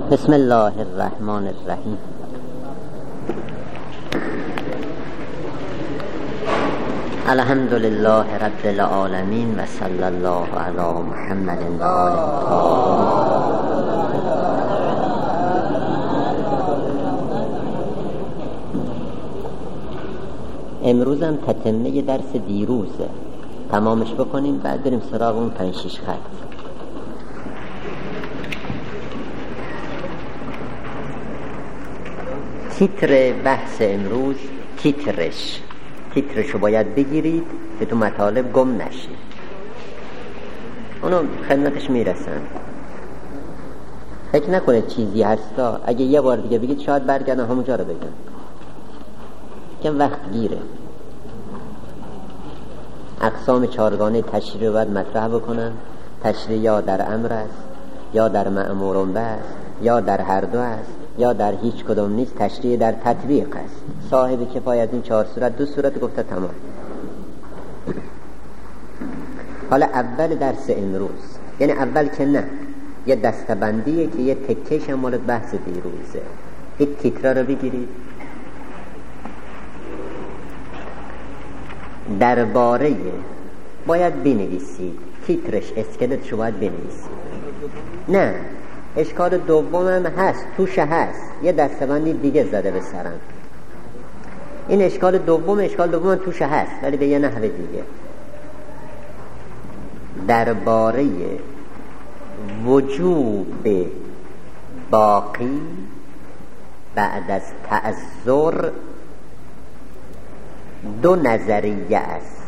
بسم الله الرحمن الرحیم. الحمد لله رب العالمین و صلی الله علی محمد و آله الطاهرین. امروز هم تتمه درس دیروزه، تمامش بکنیم بعد بریم سراغ اون 5-6 خط. تیتر بحث امروز تیترشو باید بگیرید که تو مطالب گم نشید. اونو خدمتش میرسن. فکر نکنید چیزی هستا، اگه یه بار دیگه بگید شاید برگردن همونجا رو بگن که وقت گیره. اقسام چارگانه تشریع رو باید مطرح بکنن. تشریع یا در امر است، یا در مأمور به است، یا در هر دو است، یا در هیچ کدوم نیست. تشریع در تطبیق است. صاحب کفایت این 4 صورت 2 صورت گفته تمام. حالا اول درس امروز، یعنی اول که نه، یه دستبندیه که یه تکهش مال بحث دیروزه. این تیترا رو بگیرید. درباره باید بنویسید، تیترش اسکلتشو باید بنویسید. نه، اشکال دوم هم هست، توش هست، یه دستبندی دیگه زده به سرم. این اشکال دوم هم توش هست ولی به یه نحو دیگه. درباره وجوب باقی بعد از تعذر 2 نظریه است.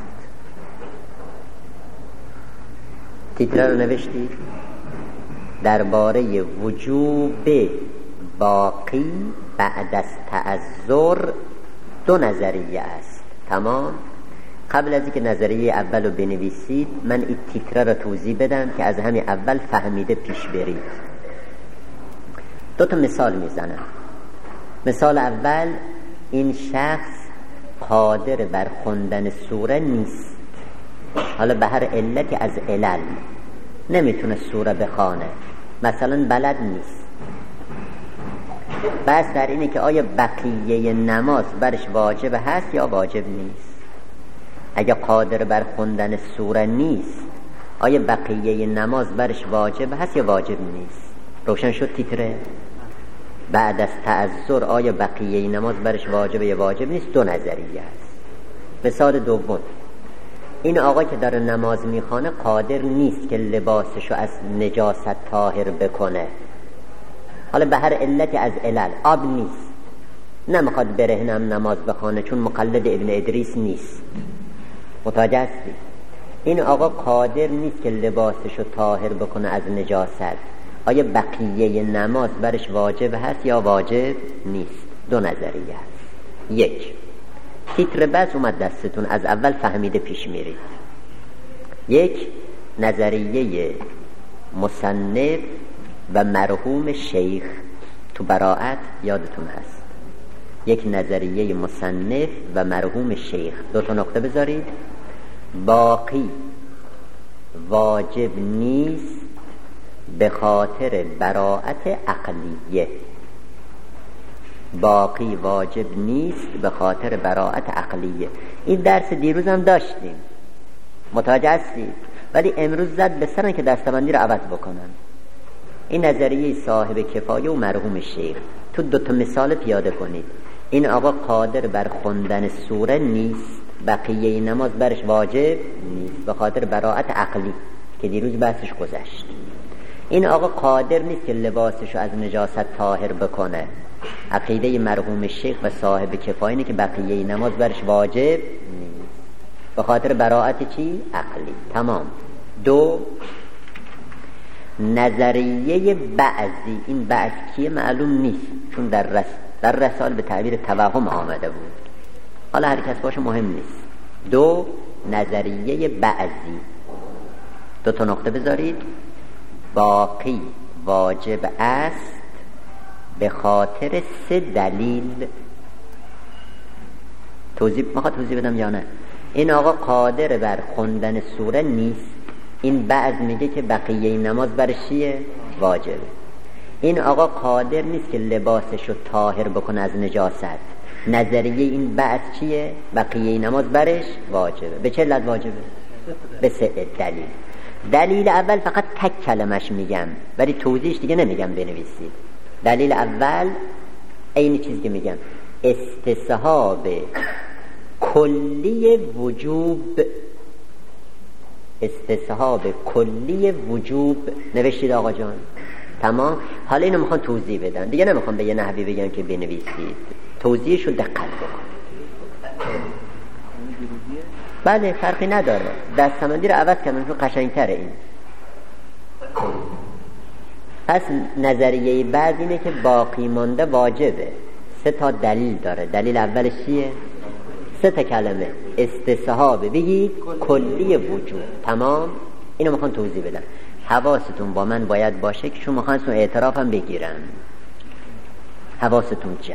تیتر رو نوشتید؟ درباره وجوب باقی بعد از تعذر 2 نظریه است. تمام. قبل از اینکه نظریه اول رو بنویسید من این تیتر رو توضیح بدم که از همین اول فهمیده پیش برید. 2 تا مثال میزنم. مثال اول، این شخص قادر بر خوندن سوره نیست. حالا به هر علتی از علل نمیتونه سوره بخونه، مثلا بلد نیست. بس در اینه که آیا بقیه نماز برش واجب هست یا واجب نیست. اگه قادر بر خوندن سوره نیست، آیا بقیه نماز برش واجب هست یا واجب نیست؟ روشن شد تیتره؟ بعد از تعذر آیا بقیه نماز برش واجب یا واجب نیست؟ 2 نظریه است. مثال دوم، این آقا که داره نماز میخوانه قادر نیست که لباسشو از نجاست طاهر بکنه. حالا به هر علتی از علل، آب نیست، نمیخواد برهنم نماز بخوانه چون مقلد ابن ادریس نیست. متوجه هستی؟ این آقا قادر نیست که لباسشو طاهر بکنه از نجاست. آیا بقیه نماز برش واجب هست یا واجب نیست؟ 2 نظریه هست. 1. تیتر بس اومد دستتون، از اول فهمیده پیش میرید. 1. نظریه مصنف و مرحوم شیخ تو براءت یادتون هست. 1 نظریه مصنف و مرحوم شیخ. 2 تا نقطه بذارید. باقی واجب نیست به خاطر براءت عقلیه. باقی واجب نیست به خاطر براءت عقلیه. این درس دیروز هم داشتیم، متوجه هستید؟ ولی امروز زد به سرن که دستبندی رو عوض بکنن. این نظریه صاحب کفایه و مرحوم شیخ. تو 2 تا مثال پیاده کنید. این آقا قادر بر خوندن سوره نیست، بقیه نماز برش واجب نیست به خاطر براءت عقلی که دیروز بحثش گذشت. این آقا قادر نیست که لباسشو از نجاست طاهر بکنه. عقیده مرحوم شیخ و صاحب کفایه اینه که بقیه نماز برش واجب نیست به خاطر براءت چی؟ عقلی. تمام. 2. نظریه بعضی. این بعض کیه معلوم نیست چون در رسال به تعبیر توهم آمده بود. حالا هر کس باشه مهم نیست. 2. نظریه بعضی. 2 تا نقطه بذارید. باقی واجب است به خاطر 3 دلیل. توضیح بدم یا نه؟ این آقا قادر بر خوندن سوره نیست. این بعض میگه که بقیه نماز برش چیه؟ واجبه. این آقا قادر نیست که لباسشو طاهر بکنه از نجاست. نظریه این بعد چیه؟ بقیه نماز برش واجبه. به چه علت واجبه؟ به 3 دلیل. دلیل اول فقط تک کلمش میگم ولی توضیحش دیگه نمیگم بنویسید. دلیل اول این چیز که میگم استصحاب کلی وجوب. استصحاب کلی وجوب نوشتید آقا جان؟ تمام. حالا اینو میخوان توضیح بدن دیگه، نمیخوان به یه نحوی بگن که بنویسید، توضیحشو دقت بکن. بله فرقی نداره، دستمندی رو عوض کردن چون قشنگتره این. پس نظریه بعد اینه که باقی مانده واجبه. 3 تا دلیل داره. دلیل اولش چیه؟ 3 تا کلمه استصحاب بگید کلی وجود. تمام. اینو میخوان توضیح بدم. حواستون با من باید باشه که شما خواستون اعترافم بگیرن. حواستون جمع.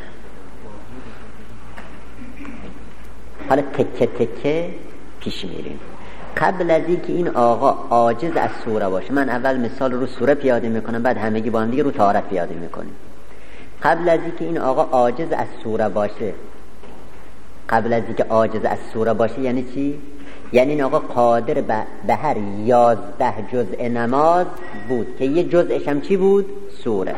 حالا تکه تکه پیش میریم. قبل از اینکه این آقا عاجز از سوره باشه، من اول مثال رو سوره پیاده میکنم بعد همگی با هم دیگه رو طهارت پیاده میکنیم. قبل از اینکه این آقا عاجز از سوره باشه، قبل از اینکه عاجز از سوره باشه یعنی چی؟ یعنی این آقا قادر به هر 11 جزء نماز بود که یه جزءش هم چی بود؟ سوره.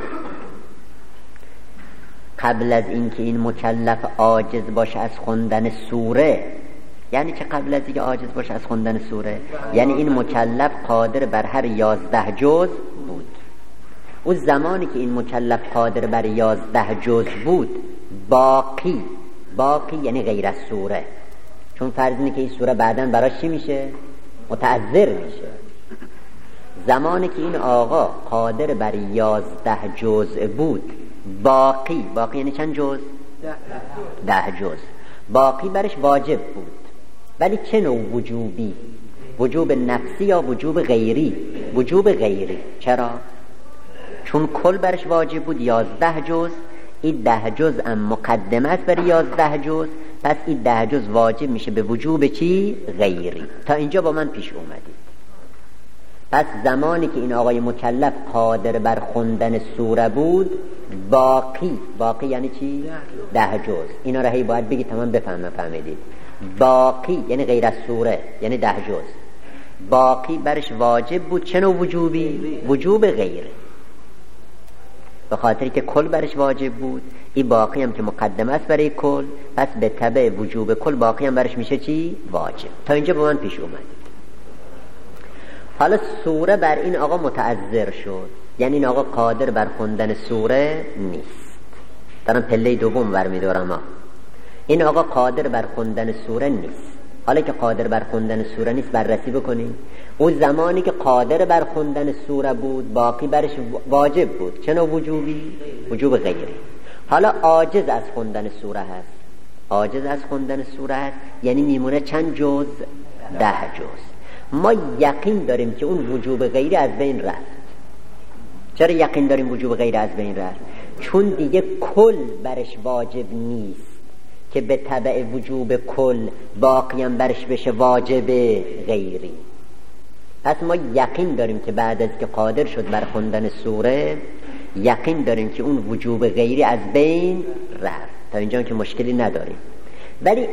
قبل از اینکه این مکلف عاجز باشه از خوندن سوره، یعنی چه قبل از اینکه عاجز باشه از خوندن سوره؟ یعنی این مکلف قادر بر هر 11 جزء بود. اون زمانی که این مکلف قادر بر 11 جزء بود، باقی یعنی غیر از سوره، چون فرض اینه که این سوره بعداً براش چی میشه؟ متعذر میشه. زمانی که این آقا قادر بر 11 جزء بود، باقی یعنی چند جزء؟ 10 جزء. باقی برش واجب بود، ولی چه نوع وجوبی؟ وجوب نفسی یا وجوب غیری؟ وجوب غیری. چرا؟ چون کل برش واجب بود 11 جزء، این 10 جزء هم مقدمت بر 11 جزء، پس این 10 جزء واجب میشه به وجوب چی؟ غیری. تا اینجا با من پیش اومدید. پس زمانی که این آقای مکلف قادر بر خوندن سوره بود، باقی یعنی چی؟ 10 جزء. اینا رو هی باید بگید تمام فهمیدید. باقی یعنی غیر از سوره، یعنی 10 جزء. باقی برش واجب بود. چه نوع وجوبی؟ وجوب غیره. به خاطری که کل برش واجب بود، این باقی هم که مقدمه است برای کل، پس به تبع وجوب کل باقی هم برش میشه چی؟ واجب. تا اینجا با من پیش اومد. حالا سوره بر این آقا متعذر شد، یعنی این آقا قادر بر خوندن سوره نیست. دارم پله دوم برمیدارم. این آقا قادر بر خوندن سوره نیست. حالا که قادر بر خوندن سوره نیست، بررسی بکنیم. اون زمانی که قادر بر خوندن سوره بود، باقی برش واجب بود. چه نوع وجوبی؟ وجوب غیری. حالا عاجز از خوندن سوره هست. عاجز از خوندن سوره هست یعنی میمونه چند جزء؟ 10 جزء. ما یقین داریم که اون وجوب غیری از بین رفت. چرا یقین داریم وجوب غیری از بین رفت؟ چون دیگه کل برش واجب نیست که به تبع وجوب کل باقی هم برش بشه واجب غیری. پس ما یقین داریم که بعد از که قادر شد بر خوندن سوره، یقین داریم که اون وجوب غیری از بین رفت. تا اینجا که مشکلی نداریم، ولی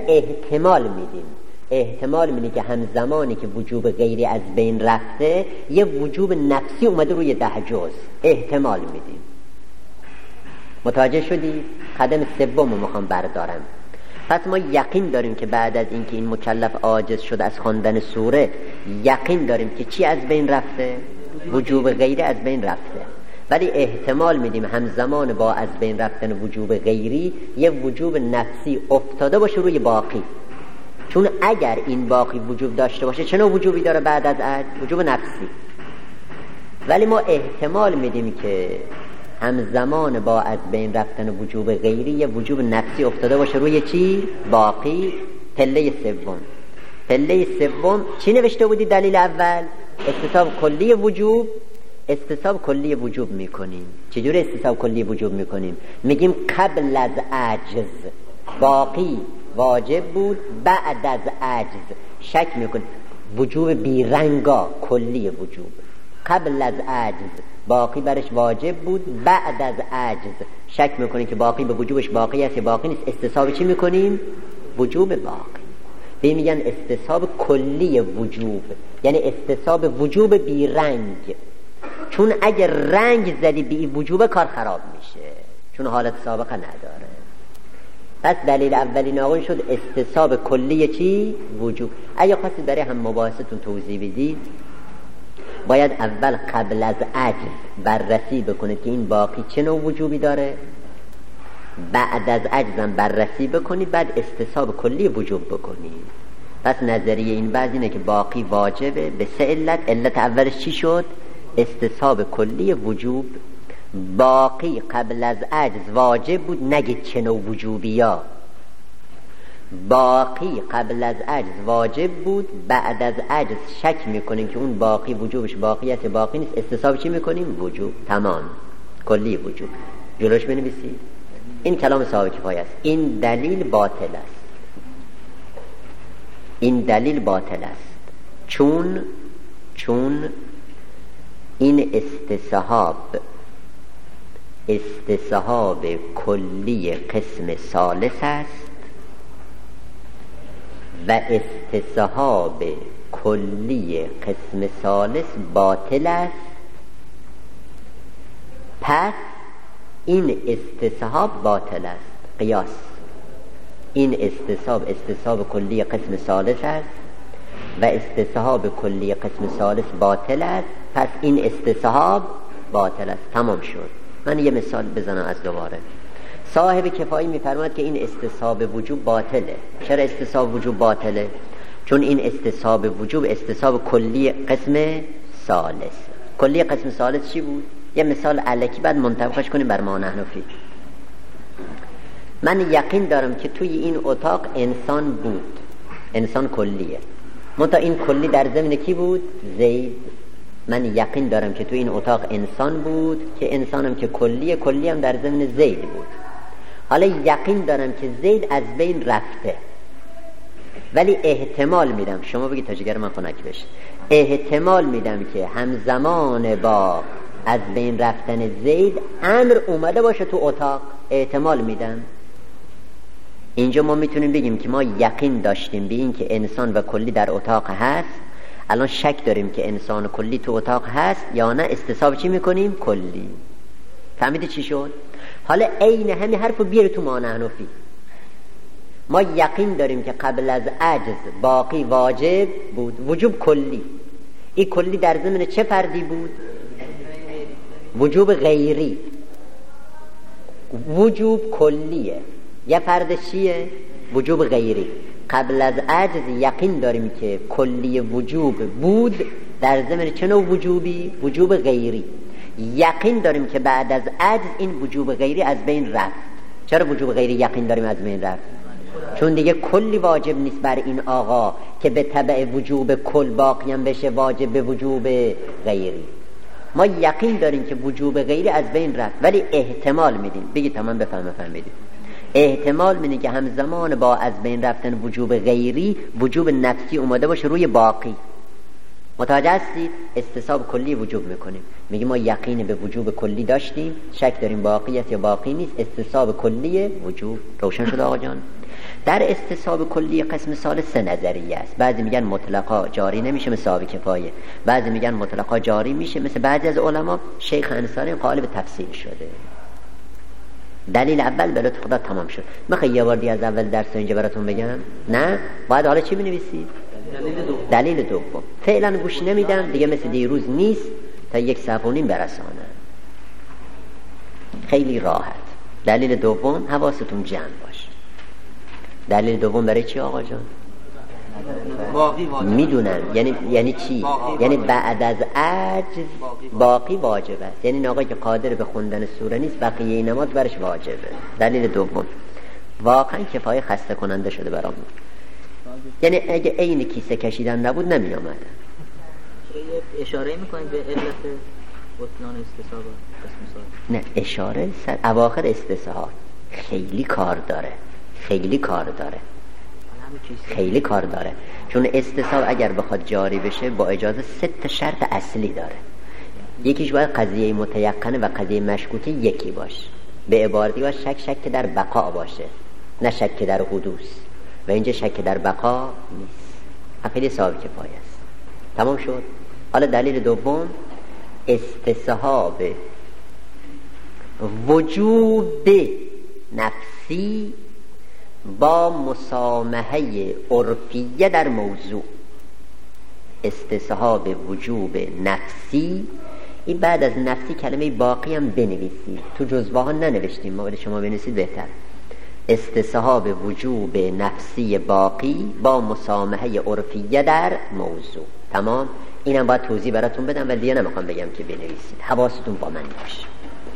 احتمال میدیم که همزمانی که وجوب غیری از بین رفته، یه وجوب نفسی اومده روی 10 جزء. احتمال میدیم. متوجه شدید؟ قدم سوم رو میخوام بردارم. پس ما یقین داریم که بعد از اینکه این مکلف عاجز شد از خواندن سوره، یقین داریم که چی از بین رفته؟ وجوب غیری از بین رفته. ولی احتمال میدیم همزمان با از بین رفتن وجوب غیری یه وجوب نفسی افتاده باشه روی باقی. چون اگر این باقی وجوب داشته باشه، چه نوع وجوبی داره بعد از عجز؟ وجوب نفسی. ولی ما احتمال میدیم که همزمان با از بین رفتن وجوب غیری یه وجوب نفسی افتاده باشه روی چی؟ باقی. پله سوم چی نوشته بودی؟ دلیل اول استصحاب کلی وجوب میکنیم. چجوری استصحاب کلی وجوب میکنیم؟ میگیم قبل از عجز باقی واجب بود، بعد از عجز شک میکنیم وجوب بیرنگا کلی وجوب. قبل از عجز باقی برش واجب بود، بعد از عجز شک میکنیم که باقی به وجوبش باقی است یا باقی نیست، استصحاب چی میکنیم؟ وجوب باقی. به میگن استصحاب کلی وجوب، یعنی استصحاب وجوب بی رنگ، چون اگر رنگ زدی بی وجوب کار خراب میشه، چون حالت سابقه نداره. پس دلیل اولی ناقل شد استصحاب کلی چی؟ وجوب. اگه خواستید برای هم مباحثتون توضیح بدید، باید اول قبل از عجز بررسی بکنید که این باقی چه نوع وجوبی داره، بعد از عجزم بررسی بکنید، بعد استصحاب کلی وجوب بکنید. پس نظریه این بعض اینه که باقی واجبه به سه علت. علت اولش چی شد؟ استصحاب کلی وجوب. باقی قبل از عجز واجب بود، نگید چه نوع وجوبی ها. باقی قبل از عجز واجب بود، بعد از عجز شک میکنیم که اون باقی وجوبش باقیت باقی نیست، استصحاب چی میکنیم؟ وجوب. تمام، کلی وجوب. جلوش بنویسید. این کلام صاحب کفایه است. این دلیل باطل است. این دلیل باطل است چون این استصحاب کلی قسم ثالث است و استصحاب کلی قسم ثالث باطل است. پس این استصحاب باطل است. قیاس. این استصحاب کلی قسم ثالث است و استصحاب کلی قسم ثالث باطل است. پس این استصحاب باطل است. تمام شد. من یه مثال بزنم از دوباره. صاحب کفایی میفرماید که این استصحاب وجوب باطله. چرا استصحاب وجوب باطله؟ چون این استصحاب وجوب استصحاب کلی قسم ثالث. کلی قسم ثالث چی بود؟ یه مثال الکی بعد منطبقش کنیم بر ما نحنفی. من یقین دارم که توی این اتاق انسان بود، انسان کلیه، منتها این کلی در ضمن کی بود؟ زید. من یقین دارم که توی این اتاق انسان بود که انسانم که کلیه، کلی هم در ضمن زید بود. حالا یقین دارم که زید از بین رفته، ولی احتمال میدم، شما بگید تا جگر من خنک بشه، احتمال میدم که همزمان با از بین رفتن زید امر اومده باشه تو اتاق. احتمال میدم. اینجا ما میتونیم بگیم که ما یقین داشتیم به این که انسان و کلی در اتاق هست، الان شک داریم که انسان و کلی تو اتاق هست یا نه، استصحاب چی میکنیم؟ کلی. فهمیدی چی شد؟ حالا عین همین حرفو بیاره تو ما نحنفی. ما یقین داریم که قبل از عجز باقی واجب بود، وجوب کلی. این کلی در ضمن چه فردی بود؟ وجوب غیری. وجوب کلیه، یه فرد چیه؟ وجوب غیری. قبل از عجز یقین داریم که کلی وجوب بود، در ضمن چه نوع وجوبی؟ وجوب غیری. یقین داریم که بعد از عجز این وجوب غیری از بین رفت. چرا وجوب غیری یقین داریم از بین رفت؟ چون دیگه کلی واجب نیست بر این آقا که به تبع وجوب کل باقی هم بشه واجب به وجوب غیری. ما یقین داریم که وجوب غیری از بین رفت، ولی احتمال میدیم. بگید تمام فهمیدید. احتمال میدیم که همزمان با از بین رفتن وجوب غیری وجوب نفسی اومده باشه روی باقی. متوجه هستید؟ استصحاب کلی وجوب میکنیم. میگیم ما یقین به وجوب کلی داشتیم، شک داریم باقی است یا باقی نیست، استصحاب کلی وجوب. روشن شد آقا جان؟ در استصحاب کلی قسم ثالث سه نظریه است. بعضی میگن مطلقا جاری نمیشه مثل صاحب کفایه، بعضی میگن مطلقا جاری میشه مثل بعضی از علما. شیخ انصاری قائل تفصیل شده. دلیل اول به لطف خدا تمام شد. میخوای یه بار دیگه از اول درس اینجا براتون بگم؟ نه؟ باید حالا چی بنویسید؟ دلیل دوم. فعلا گوش نمیدم دیگه، مثل دیروز نیست، تا 1.5 صفحه برسانم. خیلی راحت. دلیل دوم، حواستون جمع باشه. دلیل دوم برای چی آقا جان؟ میدونم یعنی چی؟ یعنی بعد از عجز باقی واجب است. یعنی این آقا که قادر به خوندن سوره نیست، بقیه نماز برش واجبه. دلیل دوم. واقعا کفایه خسته کننده شده برامون. یعنی اگه عین کیسه کشیدن نبود نمی آمد. اشاره میکنید به علت بطلان استصحاب قسم ثالث؟ نه، اشاره سر اواخر استصحاب. خیلی کار داره. چون استصحاب اگر بخواد جاری بشه با اجازه 3 شرط اصلی داره. یکیش باید قضیه متیقنه و قضیه مشکوکه یکی باشه. به عبارتی باید شک در بقا باشه، نه شک در حدوث، و اینجا شک در بقا نیست. عقیده صاحب کفایه است. تمام شد. حالا دلیل دوم، استصحاب وجوب نفسی با مسامحه عرفیه در موضوع. استصحاب وجوب نفسی، این بعد از نفسی کلمه باقی هم بنویسید، تو جزوه ها ننوشتیم، ما ولی شما بنویسید بهتر. استصحاب وجوب نفسی باقی با مسامحه عرفیه در موضوع. تمام. اینم باید توضیح براتون بدم ولی دیگه نمیخوام بگم که بنویسید، حواستون با من باشه.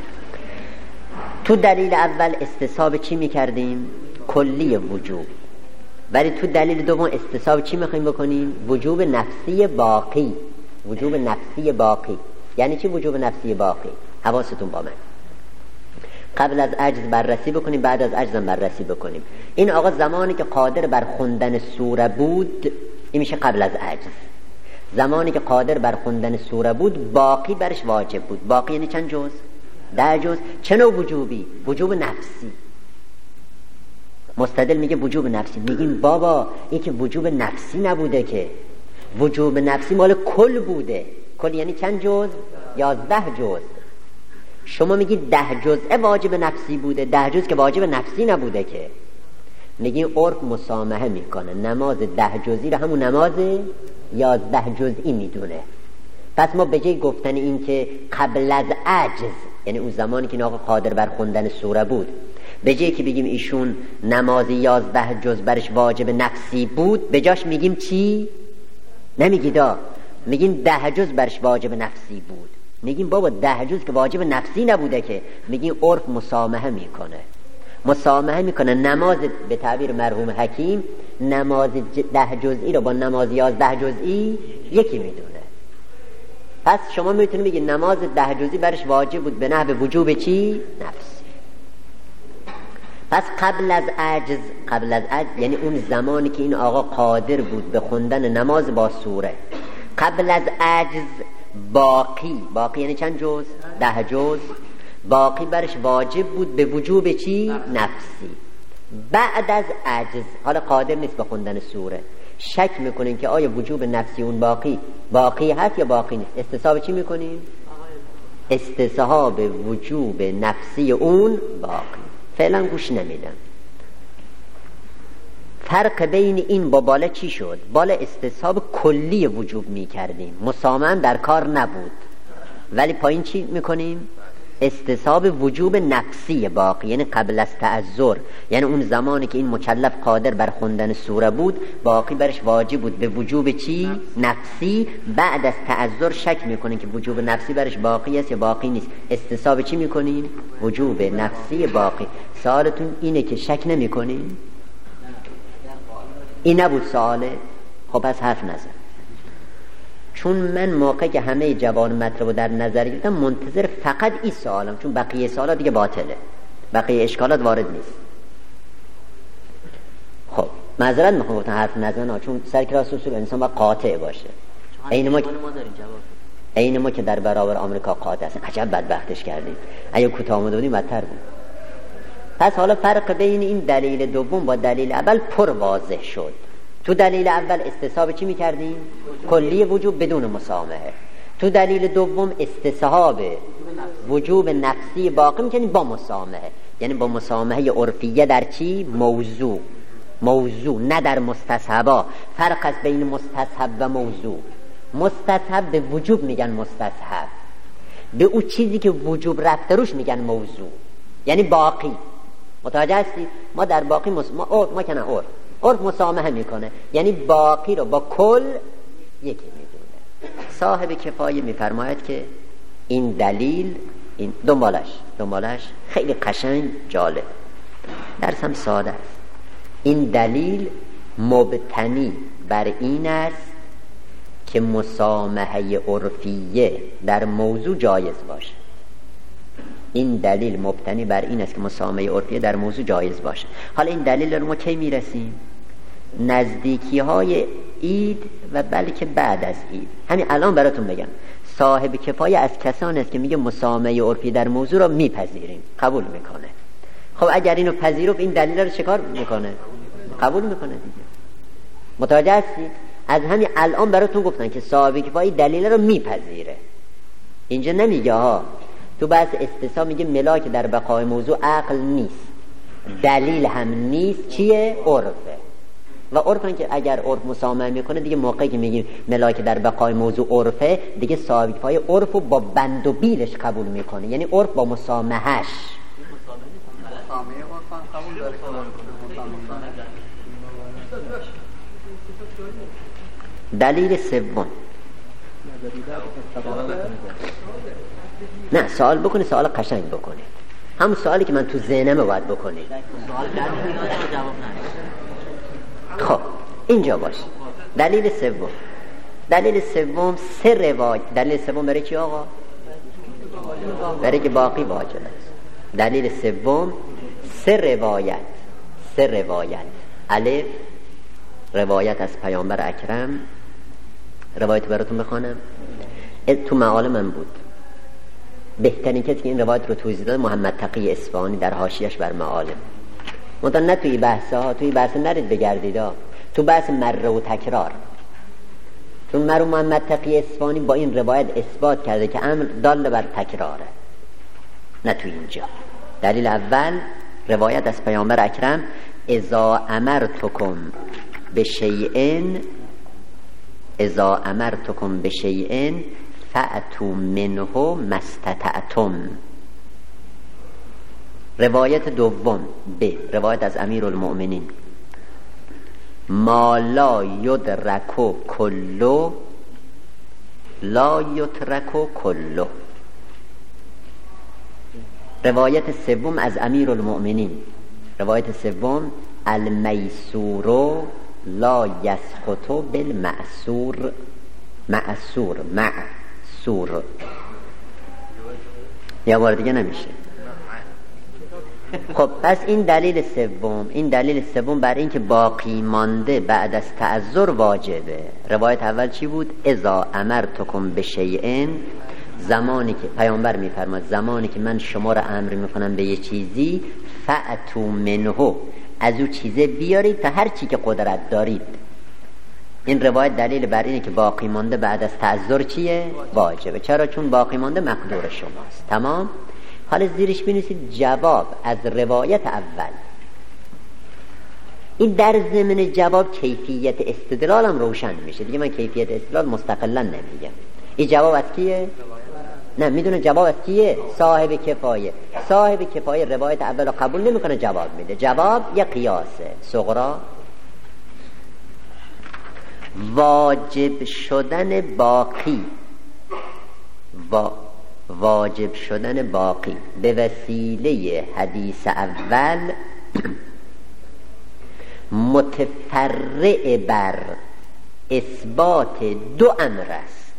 تو دلیل اول استصحاب چی میکردیم؟ کلی وجوب. ولی تو دلیل دوم استصحاب چی میخوایم بکنیم؟ وجوب نفسی باقی. وجوب نفسی باقی یعنی چی وجوب نفسی باقی؟ حواستون با من. قبل از عجز بررسی بکنیم، بعد از عجز بررسی بکنیم. این آقا زمانی که قادر بر خوندن سوره بود، این میشه قبل از عجز. زمانی که قادر بر خوندن سوره بود، باقی برش واجب بود. باقی یعنی چند جز؟ 10 جز. چه نوع وجوبی؟ وجوب نفسی. مستدل میگه وجوب نفسی. میگیم بابا این که وجوب نفسی نبوده، که وجوب نفسی مال کل بوده. کل یعنی چند جز؟ 11 جز. شما میگید 10 جزء واجب نفسی بوده، 10 جز که واجب نفسی نبوده. که میگیم عرف مسامحه میکنه، نماز 10 جزئی رو همون نماز 11 جزئی میدونه. پس ما به جای گفتن این که قبل از عجز، یعنی اون زمانی که آقا قادر بر خوندن سوره بود، به جای که بگیم ایشون نماز 11 جز برش واجب نفسی بود، به جاش میگیم چی؟ نمیگیدا، میگیم 10 جز برش واجب نفسی بود. میگیم بابا 10 جز که واجب نفسی نبوده، که میگیم عرف مسامحه میکنه. مسامحه میکنه نماز، به تعبیر مرحوم حکیم، نماز 10 جزئی رو با نماز 11 جزئی یکی میدونه. پس شما میتونید بگید نماز 10 جزئی برش واجب بود به نحو وجوب چی؟ نفسی. پس قبل از عجز یعنی اون زمانی که این آقا قادر بود به خوندن نماز با سوره، قبل از عجز باقی یعنی چند جز؟ 10 جز. باقی برش واجب بود به وجوب چی؟ نفسی. بعد از عجز، حالا قادر نیست به خوندن سوره، شک میکنین که آیا وجوب نفسی اون باقی هست یا باقی نیست. استصحاب چی میکنین؟ استصحاب وجوب نفسی اون باقی. فعلا گوش نمیدم. فرق بین این با بالا چی شد؟ بالا استصحاب کلی وجوب میکردیم، مسامحه در کار نبود. ولی پایین چی میکنیم؟ استصحاب وجوب نفسی باقی، یعنی قبل از تعذر، یعنی اون زمانی که این مکلف قادر بر خوندن سوره بود، باقی برش واجب بود به وجوب چی؟ نفسی. بعد از تعذر شک میکنین که وجوب نفسی برش باقی است یا باقی نیست. استصحاب چی میکنین؟ وجوب نفسی باقی. سوالتون اینه که شک نمیکنین؟ این نبود سواله؟ خب پس حرف نزن. چون من موقعی که همه جوان مطلب در نظر گرفتم منتظر فقط این سوالم، چون بقیه سوالات دیگه باطله، بقیه اشکالات وارد نیست. خب معذرت میخوام گفتم حرف نزن، چون سر کلاس اصول انسان باید قاطع باشه. این ما که در برابر آمریکا قاطع هستن. عجب بدبختش کردیم، اگه کوتاه آمده بودیم بدتر بود. پس حالا فرق بین این دلیل دوم با دلیل اول پر واضح شد. تو دلیل اول استصحاب چی میکردیم؟ کلی وجوب بدون مسامحه. تو دلیل دوم استصحاب وجوب نفسی باقی میکنیم با مسامحه، یعنی با مسامحه عرفیه در چی؟ موضوع، نه در مستصحبا. فرق است بین مستصحب و موضوع. مستصحب به وجوب میگن مستصحب، به او چیزی که وجوب رفته روش میگن موضوع، یعنی باقی. متوجه هستید؟ ما در باقی عرف مسامحه میکنه، یعنی باقی رو با کل یکی میدونه. صاحب کفایه میفرماید که این دلیل، این دنبالش خیلی قشنگ جالب، درس هم ساده است. این دلیل مبتنی بر این است که مسامحه عرفیه در موضوع جایز باشه. این دلیل مبتنی بر این است که مسامحه عرفیه در موضوع جایز باشه. حالا این دلیل رو ما کی میرسیم؟ نزدیکی های عید و بلکه بعد از عید. همین الان براتون بگم، صاحب کفایه از کسانی است که میگه مسامحه عرفی در موضوع را میپذیریم، قبول میکنه. خب اگر اینو پذیرفت این دلیل رو چیکار میکنه؟ قبول میکنه دیگه. متوجه هستید؟ از همین الان براتون گفتن که صاحب کفایه دلیل رو میپذیره. اینجا نمیگه ها، تو بحث استثنا میگه ملاک در بقای موضوع عقل نیست، دلیل هم نیست، چیه؟ عرفه. و عرفن که اگر عرف مسامحه میکنه دیگه موقعی که میگیم ملاک در بقای موضوع عرفه، دیگه صاحب کفایه عرف رو با بند و بیلش قبول میکنه، یعنی عرف با مسامحهش. دلیل سوم، نه سوال بکنی، سوال قشنگ بکنی، هم سوالی که من تو ذهنم باید بکنی. خب اینجا باش. دلیل سوم، دلیل سوم سه روایت. دلیل سوم برای چی آقا؟ برای که باقی واجب است. دلیل سوم سه روایت. سه روایت. الف، روایت از پیامبر اکرم. روایت براتون بخوانم، تو مقاله من بود. بهترین کسی که این روایت رو توضیح داد محمد تقی اصفهانی در حاشیه‌اش بر معالم. منتها نه توی بحث‌ها، توی بحث نرید بگردید، تو بحث مره و تکرار. چون محمد تقی اصفهانی با این روایت اثبات کرده که امر دال بر تکراره، نه توی اینجا. دلیل اول روایت از پیامبر اکرم، اذا امرتکم بشیء فأتوا منه ما استطعتم. روایت دوم ب، روایت از امیرالمؤمنین، ما لا یدرک کله لا یترک کله. روایت سوم از امیرالمؤمنین، روایت سوم، المیسور لا یسقط بالمعسور. معسور یا بار دیگه نمیشه. خب پس این دلیل سوم، این دلیل سوم برای این که باقی مانده بعد از تعذر واجبه. روایت اول چی بود؟ اذا امرتکم بشیء، زمانی که پیامبر میفرماد زمانی که من شما را امر میکنم به یه چیزی، فأتوا منه، از او چیزه بیارید تا هر چی که قدرت دارید. این روایت دلیل بر اینه که باقی مانده بعد از تعذر چیه؟ واجبه. چرا؟ چون باقی مانده مقدور شماست. تمام. حالا زیرش بنویسید جواب از روایت اول. این در ضمن جواب کیفیت استدلال هم روشن میشه دیگه. من کیفیت استدلال مستقلا نمیگم. این جواب از کیه؟ نه میدونه جواب از کیه؟ صاحب کفایه. صاحب کفایه روایت اول رو قبول نمیکنه، جواب میده. جواب یه قیاسه صغرا. واجب شدن باقی، واجب شدن باقی به وسیله حدیث اول متفرع بر اثبات دو امر است.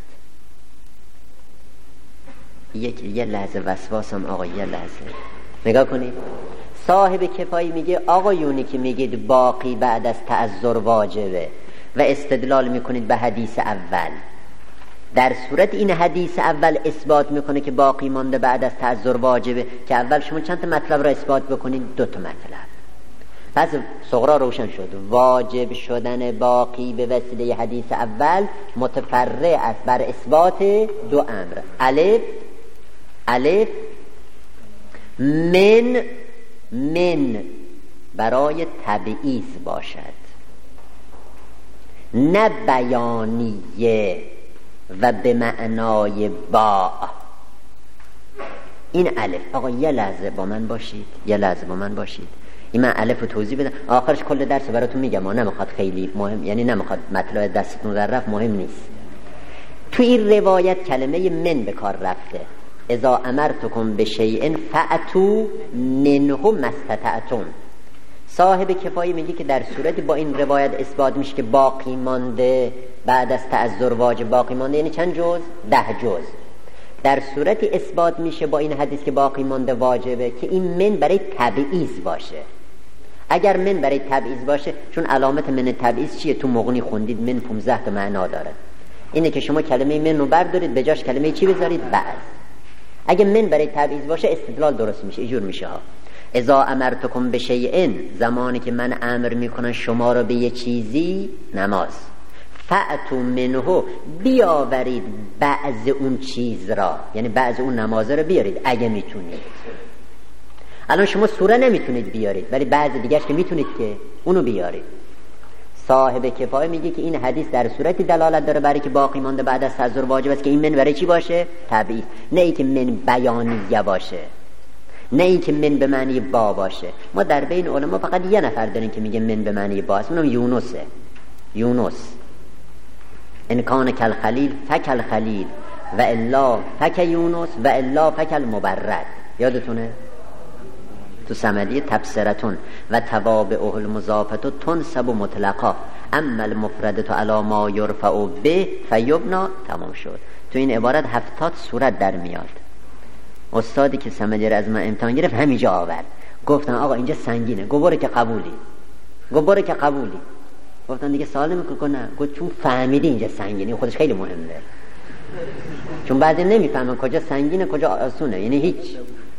یه لحظه وسواسم آقا، یه لحظه نگاه کنید. صاحب کفایی میگه آقایونی که میگید باقی بعد از تعذر واجبه و استدلال میکنید به حدیث اول، در صورت این حدیث اول اثبات میکنه که باقی مانده بعد از تعذر واجبه، که اول شما چند تا مطلب را اثبات بکنید؟ 2 تا مطلب. پس صغرا روشن شد. واجب شدن باقی به وسیله حدیث اول متفرع است بر اثبات 2 امر. الف من برای تبعیض باشد، نه بیانیه و به معنای با. این الف. آقا یه لحظه با من باشید، یه لحظه با من باشید. این من الف رو توضیح بدم، آخرش کل درس براتون میگم. ما نمیخواد خیلی مهم، یعنی نمیخواد مطلب دستتون در رفت، مهم نیست. تو این روایت کلمه من به کار رفته. اذا امرتکم بشیء فأتوا منه ما استطعتم. صاحب کفایی میگه که در صورتی با این روایت اثبات میشه که باقی مانده بعد از تعذر واجب باقی مانده، یعنی چند جز؟ 10 جز. در صورتی اثبات میشه با این حدیث که باقی مانده واجبه که این من برای تبعیض باشه. اگر من برای تبعیض باشه، چون علامت من تبعیض چیه؟ تو مغنی خوندید من 15 تا معنا داره. اینه که شما کلمه من رو بردارید به جاش کلمه چی بذارید؟ بعض. اگه من برای تبعیض باشه استدلال درست میشه، اینجور میشه ها. اذا امرتکم بشیء، زمانی که من امر میکنم شما رو به یه چیزی، نماز، فأتوا منه، بیاورید بعض اون چیز را، یعنی بعض اون نماز رو بیارید اگه میتونید. الان شما سوره نمیتونید بیارید ولی بعض دیگهش که میتونید که اونو بیارید. صاحب کفایه میگه که این حدیث در صورتی دلالت داره برای که باقی مانده بعد از تزور واجب است که این من برای چی باشه؟ تبعیض. نه ای که من بیانیه باشه، نه ای که من به معنی با باشه. ما در بین علما فقط یه نفر داریم که میگه من به معنی با است، اونم یونسه. یونس ان کان کل خلیل فکل خلیل و الا فک یونس و الا فکل مبرد. یادتونه تو سمدی تبصرتون و توابعه المضافه تنسب مطلقا اما المفرده علی ما یرفع به فیبنا. تمام شد. تو این عبارت 70 صورت در میاد. استادی که سمدی رو از من امتحان گرفت همینجا آورد، گفتن آقا اینجا سنگینه، گواره که قبولی، گواره که قبولی. گفتن دیگه سوال نمیکنه. نه، گفت چون فهمیدی اینجا سنگینه، خودش خیلی مهمه، چون بعضی نمیفهمن کجا سنگینه کجا آسونه، یعنی هیچ.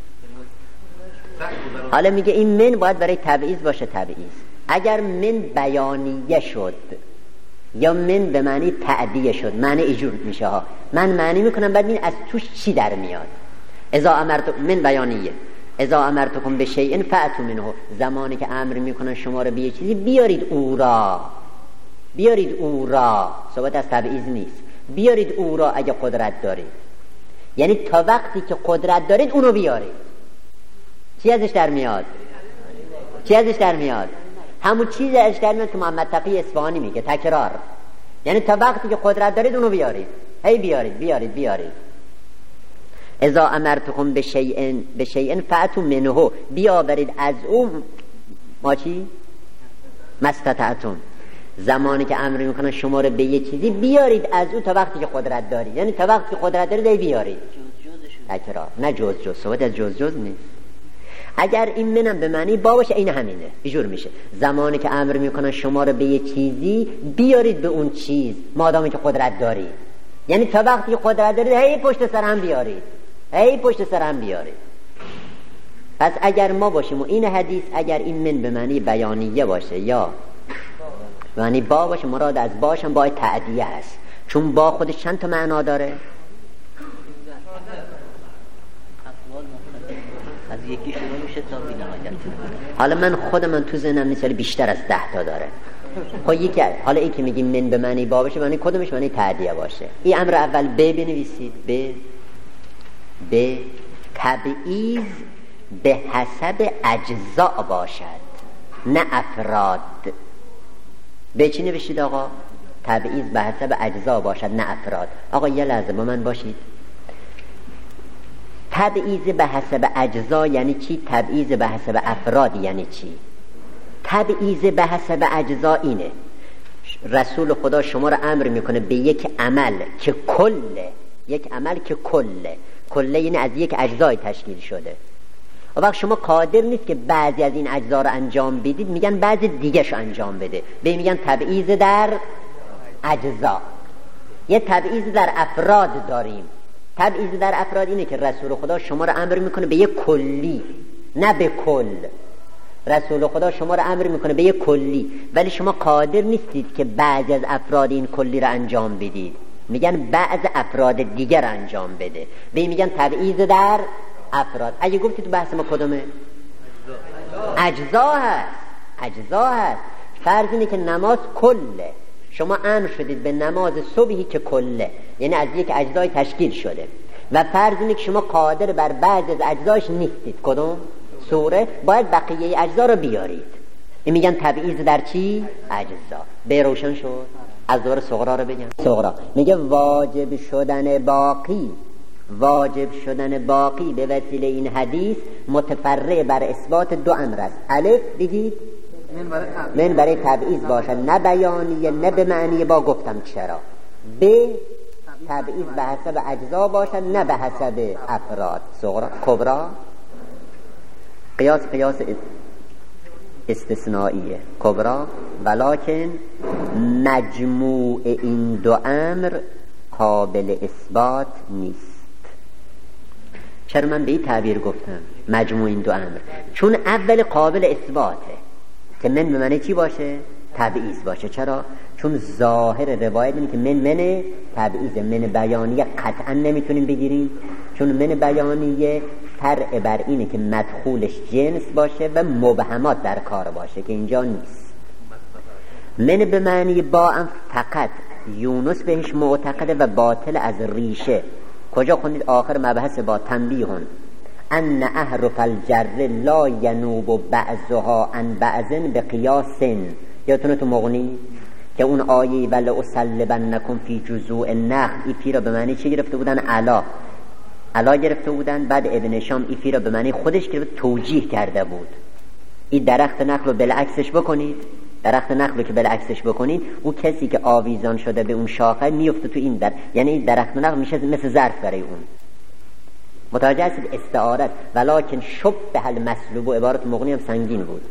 حالا میگه این من باید برای تبعیض باشه. تبعیض اگر من بیانیه شد یا من به معنی تعدیه شد، معنی ایجور میشه ها. من معنی میکنم بعد این از توش چی در میاد. اذا امرتکم من بیانیه، اذا امرتکم بشیء فأتوا منه، زمانی که امر میکنن شما رو به یه چیزی بیارید او را، بیارید او را. صحبت از تبعیض نیست. بیارید او را اگه قدرت دارید، یعنی تا وقتی که قدرت دارید اونو بیارید. چی ازش در میاد؟ چی ازش در میاد؟ همون چیز ازش در میاد که محمد تقی اصفهانی میگه، تکرار. یعنی تا وقتی که قدرت دارید اونو بیارید، هی بیارید بیارید بیارید. اذا امرتکم بشیء فأتوا منه، بیاورید از اون ما چی؟ مستطعتم. زمانی که امر میکنن شما رو به یه چیزی بیارید از اون تا وقتی که قدرت دارید، یعنی تا وقتی که قدرت دارید هی بیارید. تکرار، نه جز صحبت از جز نیست. اگر این منم به معنی با باشه این همینه، اینجور میشه. زمانی که امر میکنن شما رو به یه چیزی بیارید به اون چیز مادامی که قدرت دارید، یعنی تا وقتی که قدرت دارید هی پشت سر هم بیارید، هی پشت سر هم بیارید. پس اگر ما باشیم و این حدیث اگر این من به معنی بیانیه باشه یا معنی با باشه، مراد از باش هم باید تعدیه است، چون با خودش چند تا معنا داره. از یکی شروع میشه تا بی‌نهایت. حالا من خودم تو ذهنم نیست ولی بیشتر از 10 تا داره. خب یکی حالا این که میگیم من به معنی با باشه، معنی کدومش معنی تعدیه باشه. این امر اول ب بنویسید. ب تبعیض به حسب اجزا باشد نه افراد. به چی نوشید آقا؟ تبعیض به حسب اجزا باشد نه افراد. آقا یه لحظه با من باشید. تبعیض به حسب اجزا یعنی چی؟ تبعیض به حسب افراد یعنی چی؟ تبعیض به حسب اجزا اینه رسول خدا شما رو امر میکنه به یک عمل که کله، یک عمل که کله یعنی از یک اجزای تشکیل شده. و وقت شما قادر نیست که بعضی از این اجزا رو انجام بدید، میگن بعضی دیگه شو انجام بده، به میگن تبعیض در اجزا. یه تبعیض در افراد داریم. تبعیض در افراد اینه که رسول خدا شما رو امر میکنه به یک کلی نه به کل. رسول خدا شما رو امر میکنه به یک کلی ولی شما قادر نیستید که بعضی از افراد این کلی رو انجام بدید، میگن بعض افراد دیگر انجام بده، به میگن تبعیض در افراد. اگه گفتید تو بحث ما کدومه؟ اجزا هست. فرض اینه که نماز کله، شما امر شدید به نماز صبحی که کله یعنی از یک اجزای تشکیل شده، و فرض اینه که شما قادر بر بعض از اجزاش نیستید. کدوم؟ سوره باید بقیه اجزا رو بیارید. این میگن تبعیض در چی؟ اجزا. به روشن شد. از دور صغرا رو بگم. صغرا میگه واجب شدن باقی به وسیله این حدیث متفرع بر اثبات دو امر است. الف بگید من برای تبعیض باشد، نه بیانیه نه به معنی با. گفتم چرا. ب تبعیض به حسب اجزا باشد نه به حسب افراد. صغرا کبرا قیاس استثنائیه. کبرا ولکن مجموع این دو امر قابل اثبات نیست. چرا من به این تعبیر گفتم مجموع این دو امر؟ چون اول قابل اثباته که من به معنی چی باشه؟ تبعیض باشه. چرا؟ چون ظاهر روایت اینه که من تبعیض، من بیانیه قطعا نمیتونیم بگیریم، چون من بیانیه فرع بر اینه که مدخولش جنس باشه و مبهمات در کار باشه که اینجا نیست. من به معنی با هم فقط یونس بهش معتقده و باطل از ریشه. کجا خوندید؟ آخر مبحث با تنبیهون ان احرف الجر لا ینوب بعضها عن بعض به قیاس. یادتونه تو مغنی که اون آیه ولا اسلبنکم فی جذوع النخل، این فی را به معنی چی گرفته بودن؟ علا گرفته بودن. بعد ابن شام این فی را به معنی خودش گرفته توجیه کرده بود. این درخت نخل رو بالعکسش بکنید، درخت نخل رو که بالعکسش بکنید، اون کسی که آویزان شده به اون شاخه میفته تو این یعنی این درخت نخل میشه مثل ظرف برای اون. متوجه هستید؟ استعارت ولکن شبه المسلوب، عبارت مغنی هم سنگین بود.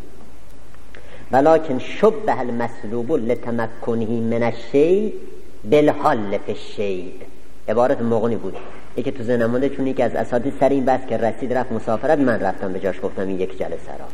ولکن شبه المسلوب لتمکنه من الشیء بالحال فی الشیء، عبارت مغنی بود. یکی تو ذهنم مونده چون یکی از اساتید سر این بحث که رسید رفت مسافرت، من رفتم به جاش گفتم این یک جلسه را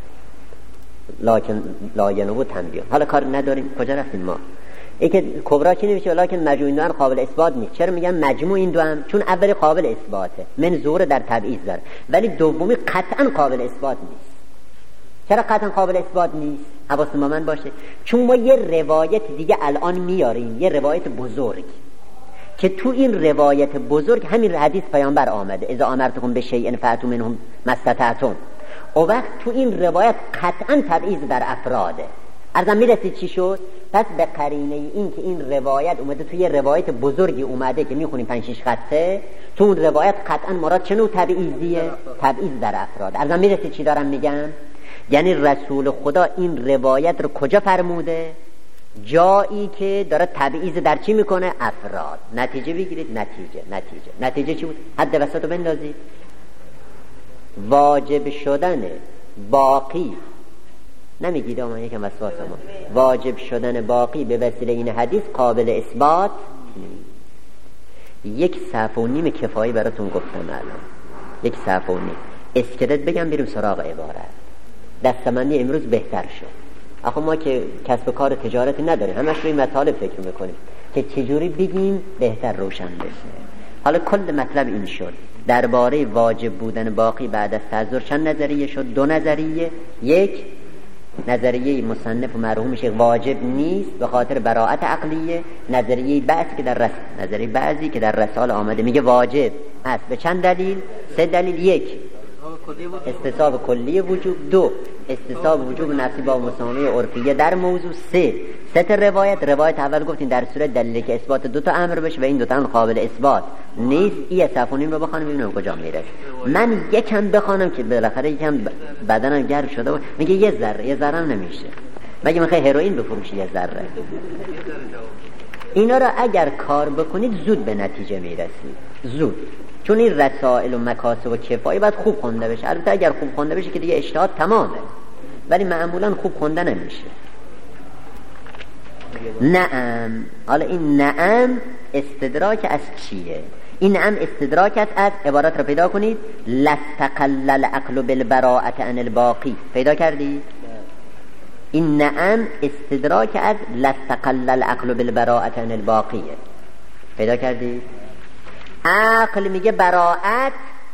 لکن لا ینوب تنبیه. حالا کار نداریم کجا رفتیم ما. یکی کبرا چی نمیشه؟ لکن مجموع این دو هم قابل اثبات نیست. چرا میگم مجموع این دو هم؟ چون اولی قابل اثباته، من ظهور در تبعیض داره، ولی دومی قطعا قابل اثبات نیست. چرا قطعا قابل اثبات نیست؟ حواستون با من باشه. چون ما یه روایت دیگه الان میاریم، یه روایت بزرگ که تو این روایت بزرگ همین حدیث پیامبر آمده اذا امرتکم بشیء فاتوا منه ما استطعتم. او وقت تو این روایت قطعا تبعیض در افراده. ارزم میرسید چی شد؟ پس به قرینه این که این روایت اومده توی یه روایت بزرگی اومده که میخونیم 5-6 خطه، تو اون روایت قطعا مراد چه نوع تبعیضیه؟ تبعیض در افراد. ارزم میرسید چی دارم میگم؟ یعنی رسول خدا این روایت رو کجا فرموده؟ جایی که داره تبعیض در چی میکنه؟ افراد. نتیجه بگیرید. نتیجه چی بود؟ حد وسط رو بندازید. واجب شدن باقی، نمیگید آمان یکم وسواس ما، واجب شدن باقی به وسیله این حدیث قابل اثبات نیست. 1.5 صفحه کفایی براتون گفتم الان. 1.5 صفحه اسکلت بگم بریم سراغ عبارت. دستمندی امروز بهتر شد. آخه ما که کسب کار تجارتی نداریم، همش روی مطالب فکر میکنیم که چجوری بگیم بهتر روشن بشه. حالا کل مطلب این شد درباره واجب بودن باقی بعد از تعذر چند نظریه شد؟ 2 نظریه. یک نظریه مصنف و مرحوم شیخ واجب نیست به خاطر براءت عقلیه. نظریه بعضی که در رسال آمده میگه واجب است. به چند دلیل؟ 3 دلیل. 1 استصحاب کلی وجوب، 2 استصحاب وجوب نفسی با مسامحه عرفیه در موضوع، 3 روایت اول گفتین در صورت دلیلی که اثبات 2 تا امر بشه و این 2 تا قابل اثبات نیست. این صفونیم رو بخوانم ببینم کجا میره. من یکم بخوانم که بالاخره یکم بدنم گرم شده و میگه یه ذره نمیشه. مگه میخوای هروئین بفروشی یه ذره؟ اینا رو اگر کار بکنید زود به نتیجه میرسید، زود. چون این رسائل و مکاسب و کفایی باید خوب خونده بشه. البته اگر خوب خونده بشه که دیگه اجتهاد تمامه، ولی معمولا خوب خونده نمیشه. نعم. حالا این نعم استدراک از چیه؟ این نعم استدراک است از عبارت رو پیدا کنید. لستقل العقل بالبراءة عن الباقی. پیدا کردید؟ این نعم استدراک از لستقل العقل بالبراءة عن الباقی. پیدا کردید؟ عقل میگه براءت،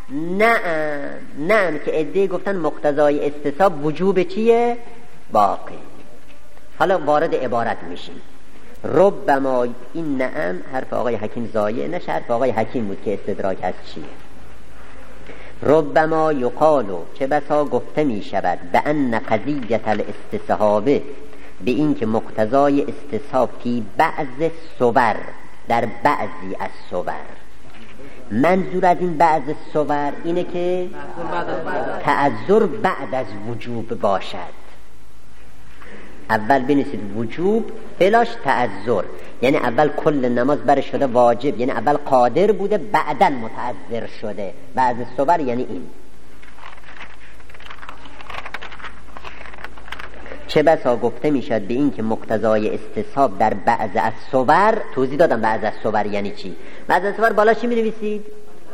نعم که عده‌ای گفتن مقتضای استصحاب وجوب چیه؟ باقی. حالا وارد عبارت میشیم. ربما این نعم حرف آقای حکیم زایه نشه، حرف آقای حکیم بود که استدراک از چیه. ربما یقالو چه بسا گفته می شود به ان قضیت الاستصحابه، به این که مقتضای استصحاب فی بعض صور، در بعضی از صور. منظور از این بعض صور اینه که تعذر بعد از وجوب باشد. اول بنویسید وجوب بلاش تعذر، یعنی اول کل نماز برش شده واجب، یعنی اول قادر بوده بعداً متعذر شده. بعض صور یعنی این. چه بسا گفته میشد به این که مقتضای استصحاب در بعض از صور، توضیح دادم بعض از صور یعنی چی. بعد از بار بالا چی می‌نویسید؟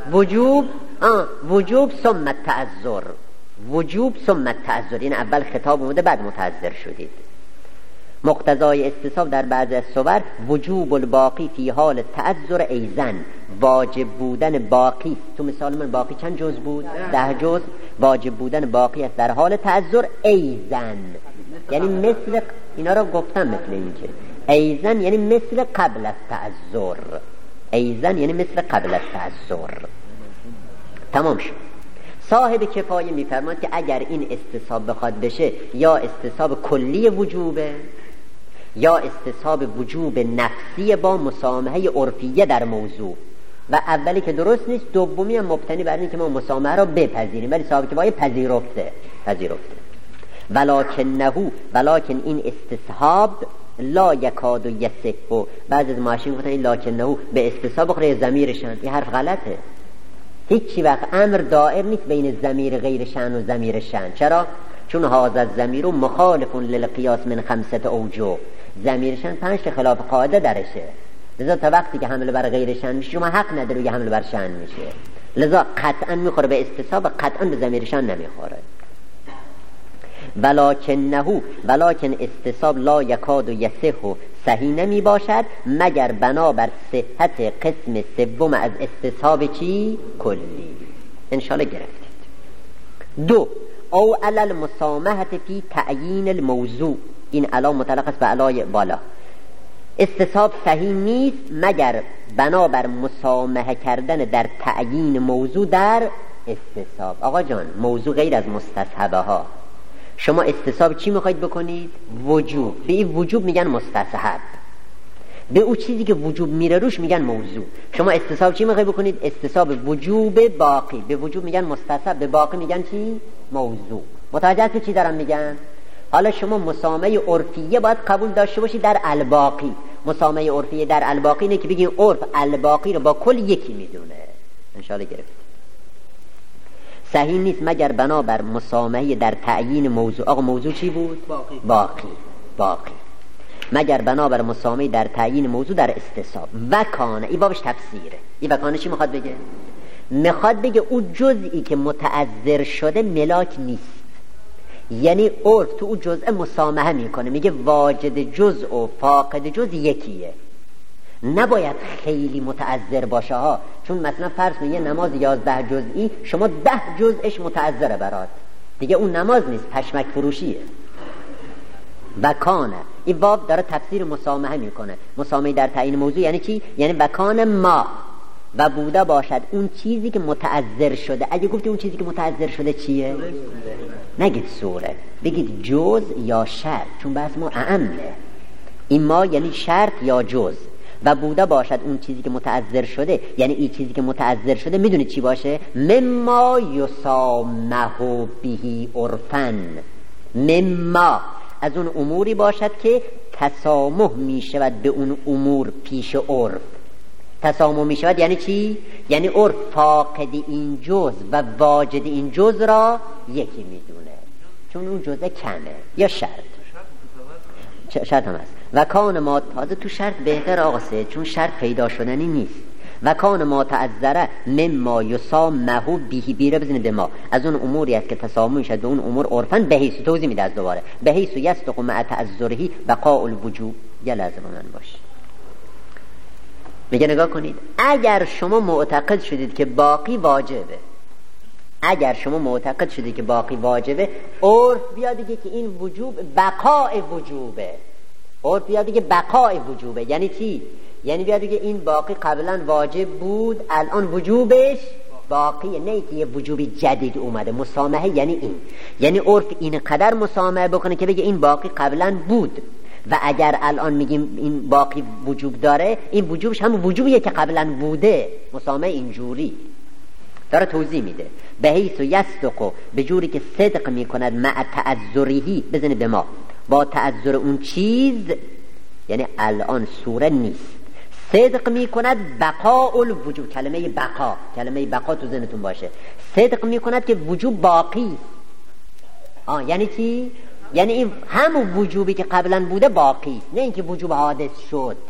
وجوب ثم التعذر. وجوب ثم التعذر، این اول خطاب اومده بعد متعذر شدید. مقتضای استصحاب در بعضی از صور وجوب الباقی فی حال تعذر ایزن، واجب بودن باقی. تو مثال من باقی چند جز بود؟ 10 جز. واجب بودن باقی است در حال تعذر ایزن، یعنی مثل اینا رو گفتم، مثل این که ایزن یعنی مثل قبل از تعذر. ایزن یعنی مثل قبل از تعذر. تمام شد. صاحب کفایه میفرماد که اگر این استصحاب بخواد بشه، یا استصحاب کلی وجوبه یا استصحاب وجوب نفسی با مسامحه عرفیه در موضوع، و اولی که درست نیست، دومی هم مبتنی بر این که ما مسامحه را بپذیریم، ولی صاحب کفایه پذیرفته. ولکن این استصحاب لا یکاد یصح. بعضی از ماشین گفتن این لکنه به استصحاب بخوره ضمیر شن. این حرف غلطه. هیچی وقت امر دائر نیست بین ضمیر غیر شأن و ضمیر شأن. چرا؟ چون هذا الضمیر مخالف للقیاس من 5 اوجه. ضمیر شأن 5 خلاف قاعده درشه. لذا تا وقتی که حمله بر غیر شأن میشه شما حق نداری که حمله بر شأن میشه. لذا قطعا میخوره به استصحاب، قطعا به ضمیر شأن نمیخوره. ولکن استصحاب لا یکاد یصح، صحیح نمی باشد مگر بنابر صحت قسم سوم از استصحاب چی؟ کلی. انشاءالله گرفتید. 2 او علی المسامحه فی تعیین الموضوع. این علا مطلق است به علای بالا. استصحاب صحیح نیست مگر بنابر مسامحه کردن در تعیین موضوع در استصحاب. آقا جان، موضوع غیر از مستصحبه ها. شما استصحاب چی میخواید بکنید؟ وجوب. به این وجوب میگن مستصحب، به اون چیزی که وجوب میره روش میگن موضوع. شما استصحاب چی میخواید بکنید؟ استصحاب وجوب باقی. به وجوب میگن مستصحب، به باقی میگن چی؟ موضوع. متوجه هستی چی دارم میگن؟ حالا شما مسامحه عرفیه باید قبول داشته باشید در الباقی. مسامحه عرفیه در الباقی اینه که بگین عرف الباقی رو با کل یکی میدونه. انشاءالله گرفت. صحیح نیست مگر بنابر مسامحه در تعیین موضوع. آقا موضوع چی بود؟ باقی. مگر بنابر مسامحه در تعیین موضوع در استصحاب. وکانه، این بابش تفسیره. این وکانه چی میخواد بگه؟ میخواد بگه اون جزئی که متعذر شده ملاک نیست، یعنی عرف تو اون جزء مسامحه میکنه، میگه واجد جزء و فاقد جزء یکیه. نباید خیلی متعذر باشه ها، چون مثلا فرض کن یه نماز 11 جزئی شما 10 جزءش متعذره برات، دیگه اون نماز نیست، پشمک فروشیه. وکانه، این باب داره تفسیر مسامحه میکنه. مسامحه در تعیین موضوع یعنی چی؟ یعنی وکانه ما و بوده باشد اون چیزی که متعذر شده. اگه گفتی اون چیزی که متعذر شده چیه؟ نگید سوره، بگید جز یا شرط، چون بحث ما اعمه. این ما یعنی شرط یا جز. و بوده باشد اون چیزی که متعذر شده، یعنی این چیزی که متعذر شده میدونید چی باشه؟ مما یسامحو بهی عرفن. مما از اون اموری باشد که تسامح میشود به اون امور پیش عرف. تسامح میشود یعنی چی؟ یعنی عرف فاقد این جز و واجد این جز را یکی میدونه، چون اون جزء کمه. یا شرط هم هست. و کان ما تازه تو شرط بهتر آقا سید، چون شرط پیدا شدنی نیست. و کان ما تعذره مما یسامحو بهی، بیره بزنید به ما، از اون اموری است که تسامح شد به اون امور عرفن. به حیث توضیح میده از دوباره، به حیث یصدق مع تعذره بقاء الوجوب. یا لازم من باش. میگه نگاه کنید، اگر شما معتقد شدید که باقی واجبه، اگر شما معتقد شدید که باقی واجبه، عرف بیاد دیگه که این وجوب بقاء وجوبه. عرف بیاد دیگه بقاء وجوبه یعنی چی؟ یعنی بیاد دیگه این باقی قبلا واجب بود، الان وجوبش باقیه، نه که یه وجوبی جدید اومده. مسامحه یعنی این، یعنی عرف این قدر مسامحه بکنه که بگه این باقی قبلا بود و اگر الان میگیم این باقی وجوب داره، این وجوبش هم وجوبیه که قبلا بوده. مسامحه اینجوری داره توضیح میده. به حیث یصدق، به جوری که صدق میکند، مع تعذرهی، بزنه به ما، با تعذر اون چیز، یعنی الان سوره نیست، صدق میکند بقاء الوجوب. کلمه بقا تو ذهنتون باشه. صدق میکند که وجوب باقی. یعنی چی؟ یعنی این همون وجوبی که قبلا بوده باقی، نه اینکه وجوب حادث شد.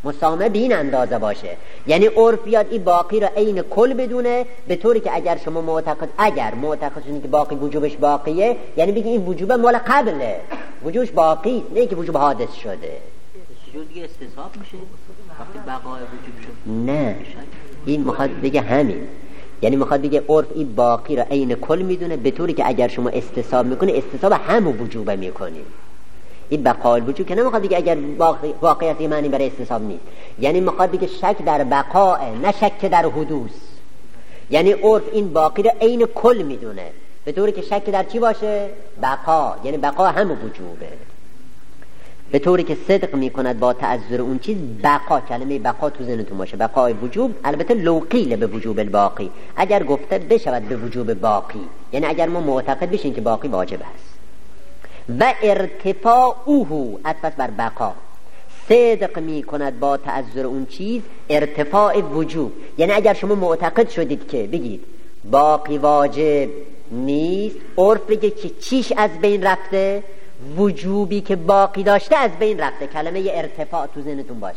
مسامه به این اندازه باشه. یعنی عرف بیاد این باقی را عین کل بدونه، به طوری که اگر شما معتقد شدید که باقی وجوبش باقیه، یعنی بگی این وجوب مال قبله، وجوبش باقی، نه که وجوب حادث شده. چجور دیگه استصحاب میشه وقتی بقای وجوب شد؟ نه، این میخواد بگه همین، یعنی میخواد بگه عرف این باقی را عین کل میدونه، به طوری که اگر شما استصحاب میکنه استصحاب همون وجوبه میکنی. این بقای وجوب که نمیخواد بگه اگر واقعیت معنی برای استصحاب نیست، یعنی میخواد بگه شک در بقاء نه شک در حدوث. یعنی عرف این باقی را عین کل میدونه، به طوری که شک در چی باشه؟ بقا، یعنی بقا همون وجوبه، به طوری که صدق میکند با تعذر اون چیز. بقا، کلمه بقا تو ذهنتون باشه، بقای وجوب البته لو قیل به وجوب الباقی، اگر گفته بشود به وجوب باقی، یعنی اگر ما معتقد بشیم که باقی واجب است. و ارتفاعه عطف بر بقا، صدق میکند با تعذر اون چیز ارتفاع وجوب. یعنی اگر شما معتقد شدید که بگید باقی واجب نیست، عرف بگه که چیش از بین رفته؟ وجوبی که باقی داشته از بین رفته. کلمه ارتفاع تو ذهنتون باشه،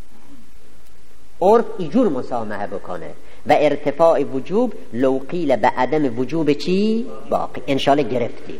عرف اینجور مسامحه بکنه. و ارتفاع وجوب لو قیل به عدم وجوب چی؟ باقی. انشالله گرفتید.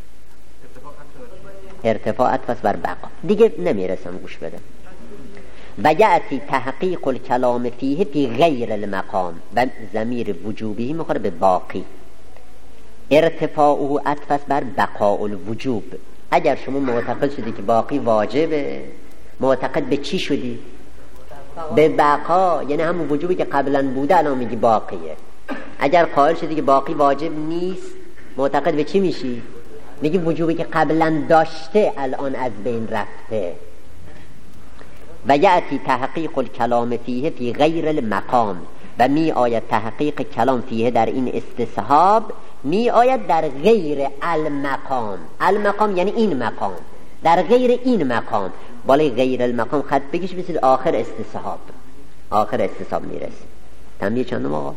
ارتفاع عطف بر بقا، دیگه نمیرسم گوش بدم. و یأتی تحقیق الکلام فیه فی غیر المقام، و ضمیر وجوبی میخوره به باقی. ارتفاعه عطف بر بقاء الوجوب. اگر شما معتقد شدی که باقی واجبه، معتقد به چی شدی؟ به بقا، یعنی همون وجوبی که قبلا بوده الان میگی باقیه. اگر قائل شدی که باقی واجب نیست، معتقد به چی میشی؟ میگی وجوبی که قبلا داشته الان از بین رفته. و یأتی تحقیق الکلام فیه فی غیر المقام، و می آید تحقیق کلام فیه در این استصحاب می آید در غیر المقام. المقام یعنی این مقام، در غیر این مقام. بالای غیر المقام خط بکش بسید آخر استصحاب، آخر استصحاب میرسه. تنبیه چندم آقا؟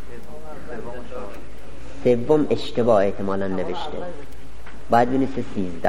سوم اشتباه احتمالا نوشته، باید بینیسته 13.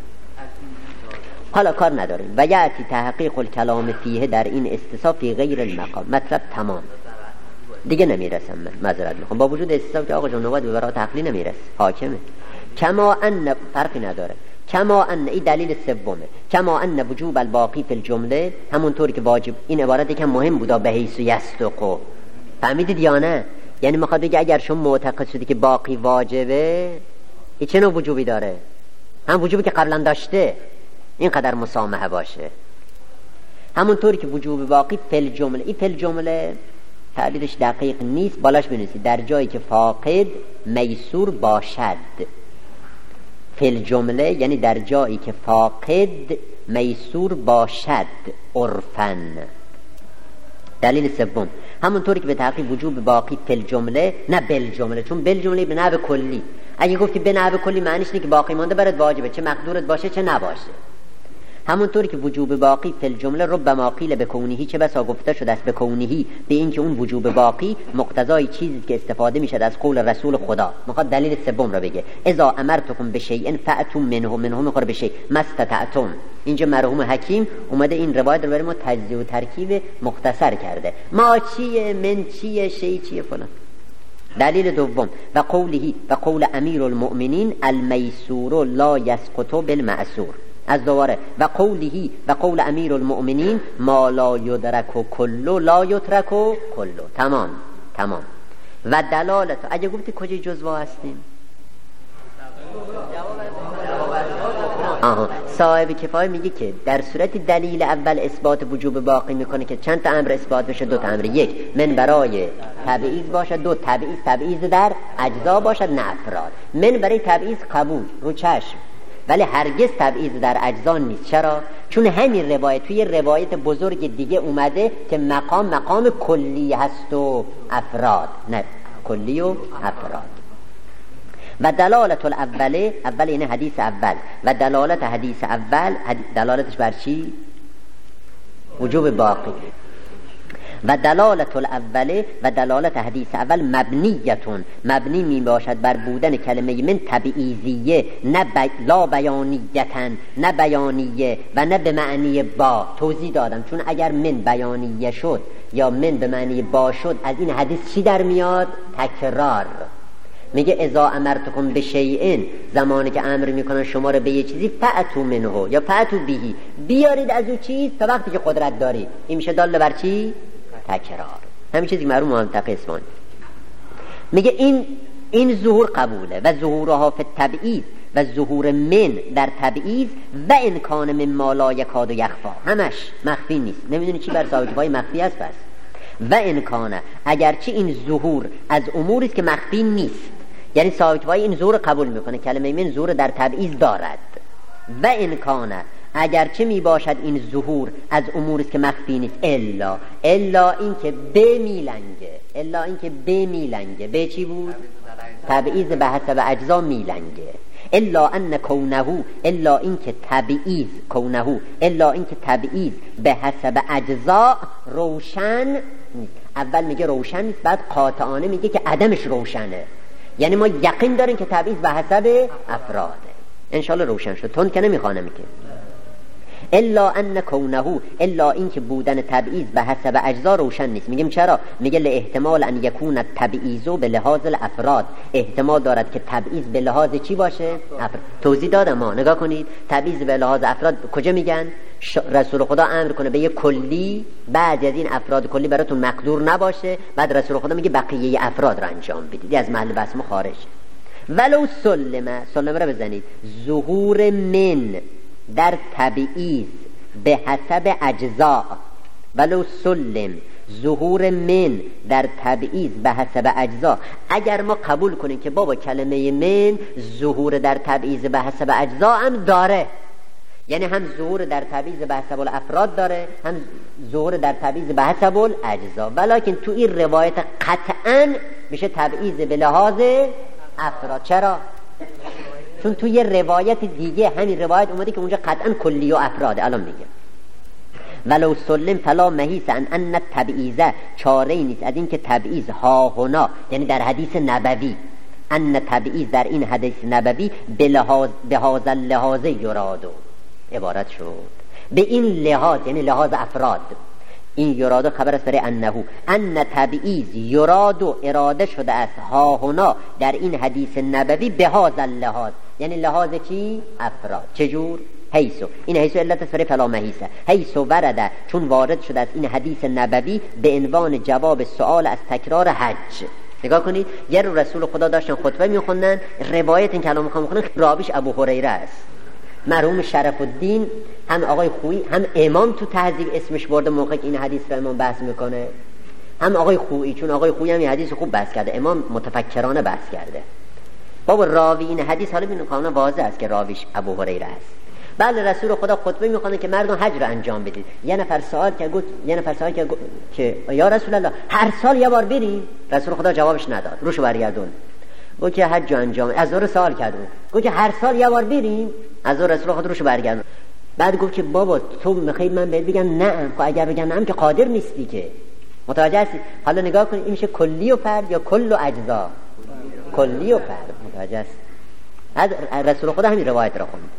حالا کار نداریم. و یأتی تحقیق الکلام فیه در این استصحاب فی غیر المقام. مطلب تمام، دیگه نمیرسم، من معذرت میخوام. با وجود استصحاب که آقا جان نوبت به برای تقلیل نمیرسه، حاکمه. کما ان، فرقی نداره، کما ان، این دلیل سومه، کما ان وجوب الباقی فی الجمله، همونطوری که واجب. این عبارت یکم مهم بودا، به حیث یصدق. فهمیدید یا نه؟ یعنی میخواد بگه اگر شما معتقد شدی که باقی واجبه، این چه نوع وجوبی داره؟ هم وجوبی که قبلا داشته، اینقدر مسامحه باشه. همونطوری که وجوب باقی فی الجمله، این فی الجمله تعبیرش دقیق نیست، بالاش بنویسید در جایی که فاقد میسور باشد. فی الجمله یعنی در جایی که فاقد میسور باشد عرفاً. دلیل سوم، همونطوری که به تحقیق وجوب باقی فی الجمله نه بالجمله، چون بالجمله به نحو کلی. اگه گفتی به نحو کلی معنیش اینه که باقی مانده برات واجبه، چه مقدورت باشه چه نباشه. همونطوری که وجوب باقی فی الجمله ربما قیل بکونهی، چه بسا گفته شده است بکونهی، به این که اون وجوب باقی مقتضای چیزی که استفاده میشه از قول رسول خدا. میخواد دلیل سوم را بگه، اذا امرتکم بشیء فأتوا منه میخوره بشیء ما استطعتم. اینجا مرحوم حکیم اومده این روایت رو برای ما تجزیه و ترکیب مختصر کرده، ما چیه، من چیه، شی چیه، فلان. دلیل دوم، و قوله و قول امیر المؤمنین المیسور لا یسقط بالمعسور. از دوباره و قوله و قول امیر المؤمنین ما لا یدرک کلو لا یترک کلو. تمام. و دلالت، اگه گفتی کجای جزوا هستیم؟ صاحب کفایه میگه که در صورت دلیل اول اثبات وجوب باقی میکنه که چند تا امر اثبات بشه، دو تا امر، یک من برای تبعیض باشد، دو تبعیض در اجزا باشد نه افراد. من برای تبعیض قبول رو چشم، ولی هرگز تبعیض در اجزا نیست. چرا؟ چون همین روایت توی روایت بزرگ دیگه اومده که مقام کلی هست و افراد، نه کلی و افراد. و دلالت الاول، اول اینه حدیث اول، و دلالت حدیث اول دلالتش بر چی؟ وجوب باقی. و دلالت الاول و دلالت حدیث اول مبنیتون، مبنی می باشد بر بودن کلمه من تبعیضیه، نه لا بیانیتن، نه بیانیه و نه به معنی با. توضیح دادم چون اگر من بیانیه شد یا من به معنی با شد، از این حدیث چی در میاد؟ تکرار. میگه اذا امرتکم بشیئن، زمانی که امر میکنن شما رو به یه چیزی، فأتوا منه یا فأتوا بهی، بیارید از اون چیز تا وقتی که قدرت دارید. این میشه دال بر چی؟ تکرار. همین چیزی که معروف منطق اسمان. میگه این ظهور قبوله و ظهورها فی التبعیض و ظهور من در تبعیض و امکان من ما لا یکاد یخفا، همش مخفی نیست. نمیدونی چی بر صاحبای مخفی است. پس و امکانه، اگرچه این ظهور از اموری است که مخفی نیست، یعنی ثابت‌های این ظهور قبول میکنه، کلمه من ظهور در تبعیض دارد. و امکانه، اگرچه می باشد این ظهور از اموری است که مخفی نیست، الا این که به میلنگه، الا این که به میلنگه. به چی بود؟ تبعیض به حسب اجزا میلنگه. الا ان کونه، الا این که تبعیض کونه، الا این که تبعیض به حسب اجزا روشن نیست. اول میگه روشن نیست، بعد قاطعانه میگه که عدمش روشنه. یعنی ما یقین داریم که تبعیض به حسب افراده. انشالله روشن شد، تون که نمیخوانم که الا ان کونه، الا این که بودن تبعیض به حسب اجزا روشن نیست. میگیم چرا؟ میگه لاحتمال ان یکون التبعیض به لحاظ الافراد، احتمال دارد که تبعیض به لحاظ چی باشه؟ توضیح دادم ما، نگاه کنید تبعیض به لحاظ افراد کجا میگن؟ رسول خدا امر کنه به یک کلی، بعد از این افراد کلی براتون مقدور نباشه، بعد رسول خدا میگه بقیه افراد رو انجام بدید. از محل بحث ما خارج. ولو سلم رو بزنید، ظهور من در تبعیض به حسب اجزا، ولو سلم ظهور من در تبعیض به حسب اجزا. اگر ما قبول کنیم که بابا کلمه من ظهور در تبعیض به حسب اجزا هم داره، یعنی هم ظهور در تبعیض به حسب الافراد داره، هم ظهور در تبعیض به حسب الاجزا، ولکن تو این روایت قطعا میشه تبعیض به لحاظ افراد. چرا؟ چون تو یه روایت دیگه همین روایت اومده که اونجا قطعا کلی و افراده. الان میگه ولو سلم فلا محیص ان التبعیض، چاره ای نیست از این که تبعیض ها هنا، یعنی در حدیث نبوی، ان تبعیض در این حدیث نبوی به هذا اللحاظ یرادو، عبارت شد به این لحاظ، یعنی لحاظ افراد. این یرادو خبر است برای انه، ان تبعیض یرادو اراده شده است ها هنا در این حدیث نبوی به هذا اللحاظ، یعنی لحاظ چی؟ افراد. چجور؟ حیثو، این حیثو علت است برای فلا محیصه. حیثو ورده، چون وارد شده است این حدیث نبوی به عنوان جواب سؤال از تکرار حج. نگاه کنید، یه رو رسول خدا داشتن خطبه میخوندن، روایت این کلام میخوندن، راویش ابو هریره است، مرحوم شرف الدین، هم آقای خویی، هم امام تو تهذیب اسمش برده موقع که این حدیث رو امام بحث میکنه، هم آقای خویی، چون آقای خویی هم این حدیث خوب بحث کرده، امام متفکرانه بحث کرده. بابا راوی این حدیث حالا ببینید کاملا واضح است که راویش ابو هریره است. بله رسول خدا خطبه میخونه که مردم حج رو انجام بدید. یه نفر سوال کرد که یا رسول الله هر سال یه بار بریم؟ رسول خدا جوابش نداد، روشو برگردون. گفت که حج انجام، از دور سوال کردون، گفت که هر سال یه بار بریم؟ از دور رسول خدا روشو برگردون. بعد گفت که بابا تو میخوای من بهت بگم نه؟ خب اگر بگم نه که قادر نیستی که. متوجه هستی؟ حالا نگاه کن، این میشه کلی و فرد یا کل و اجزا؟ کلی و فرد. متوجه هستی؟ رسول خدا همین روایت را خوند.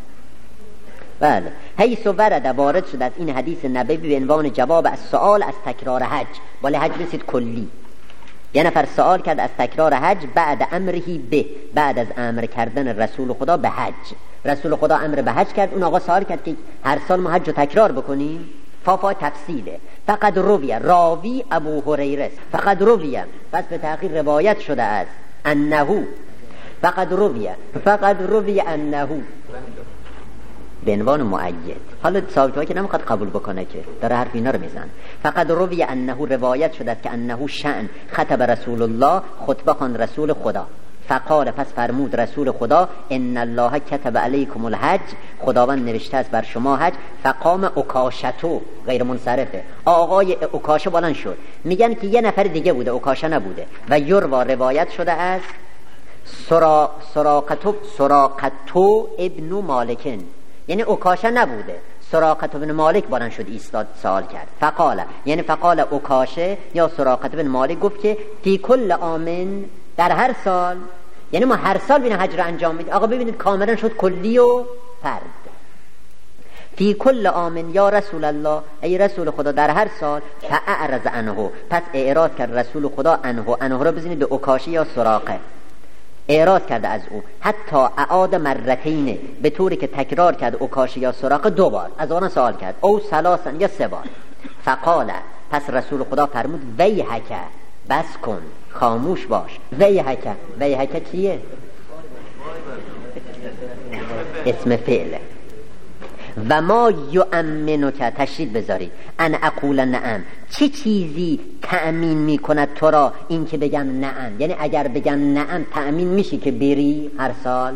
بله، حیث ورد، وارد شد از این حدیث نبوی به عنوان جواب از سؤال از تکرار حج. ولی حج رسید کلی. یه نفر سوال کرد از تکرار حج بعد امرهی به، بعد از امر کردن رسول خدا به حج. رسول خدا امر به حج کرد، اون آقا سوال کرد که هر سال ما حج رو تکرار بکنیم؟ فافا تفصیله. فقط رویه، راوی ابو هریره، فقط رویه، پس به تحقیق روایت شده است انه، فقط رویه انه به عنوان مؤید. حالا ثابت که نمیخواد قبول بکنه که داره حرف اینا رو میزن. فقط روی انه، روایت شده که انه شأن خطب رسول الله، خطبه خوان رسول خدا. فقال، پس فرمود رسول خدا ان الله کتب علیکم الحج، خداوند نوشته است بر شما حج. فقام اکاشتو، غیر منصرفه، آقای اکاشه بلند شد. میگن که یه نفر دیگه بوده، اکاشه نبوده. و یروا، روایت شده است سراقتو ابن مالکن، یعنی اکاشه نبوده، سراقه بن مالک بلند شد ایستاد سوال کرد. فقال عکاشه یا سراقه بن مالک گفت که فی کل عام، در هر سال، یعنی ما هر سال بین حج رو انجام میدیم. آقا ببینید کاملا شد کلی و فرد. فی کل عام یا رسول الله، ای رسول خدا در هر سال. فاعرض عنه، پس اعراض کرد رسول خدا عنه رو بزنید به عکاشه یا سراقه، اعراض کرده از او. حتی اعاد مرتین، به طوری که تکرار کرد عکاشه یا سراقه 2 بار از آن سوال کرد، او ثلاثا یا 3 بار. فقال، پس رسول خدا فرمود ویحک، بس کن، خاموش باش. ویحک چیه؟ اسم فعله. و ما یؤمنک، تشدید بذارید، ان اقول نعم، چه چیزی تأمین میکند تو را این که بگم نعم؟ یعنی اگر بگم نعم تأمین میشی که بری هر سال؟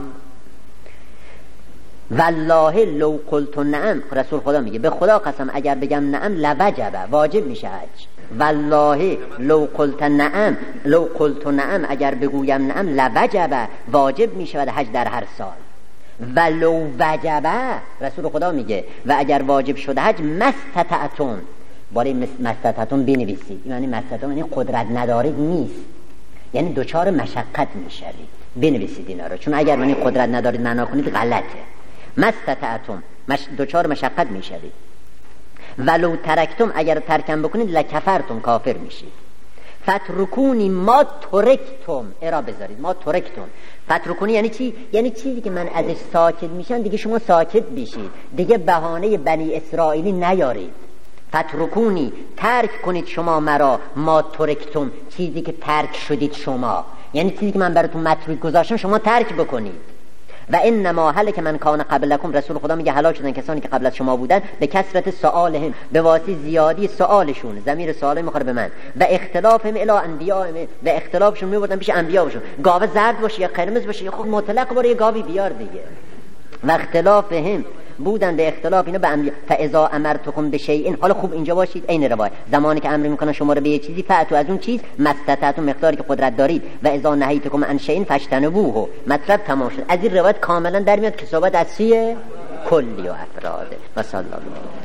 والله لو قلت نعم، رسول خدا میگه به خدا قسم اگر بگم نعم لوجب، واجب میشه حج. والله لو قلت نعم، اگر بگویم نعم لوجب، واجب میشه حج در هر سال. ولو وجبه، رسول خدا میگه و اگر واجب شده حج مستطعتم، برای مستطعتم بنویسید، یعنی مستطعتم یعنی قدرت ندارید نیست، یعنی دوچار مشقت میشوید، بنویسید اینا رو، چون اگر یعنی قدرت ندارید معنا کنید غلطه. مستطعتم دوچار مشقت میشوید. ولو ترکتم، اگر ترکم بکنید لکفرتم، کافر میشید. فترکونی ما ترکتم، ارا بذارید ما ترکتم. فترکونی یعنی چی؟ یعنی چیزی که من ازش ساکت میشم دیگه شما ساکت بشید، دیگه بهانه بنی اسرائیلی نیارید. فترکونی، ترک کنید شما مرا، ما ترکتم، چیزی که ترک شدید شما، یعنی چیزی که من براتون متروک گذاشتم شما ترک بکنید. و انما هلک من کان قبلکم، رسول خدا میگه هلاک شدن کسانی که قبل از شما بودن به کثرت سؤالهم، به واسطه زیادی سؤالشون، ضمیر سوال میخوره به من، و اختلافهم الی انبیائهم، و اختلافشون میبردن پیش انبیاءشون، گاوه زرد باشه یا قرمز باشه، خب مطلق باره یه گاوی بیار دیگه. و اختلافهم بودن به اختلاف اینا به انبیاء. فاذا امرتکم بشیء، حالا خوب اینجا باشید، عین روایت، زمانی که امر میکنن شما رو به یه چیزی، فاتو از اون چیز مستطعتم، مقداری که قدرت دارید، و اذا نهیتکم عن شیء فاجتنبوه، مطلب تمام شد. از این روایت کاملا در میاد که صحبت از چیه؟ کلی و افراده. و صلی الله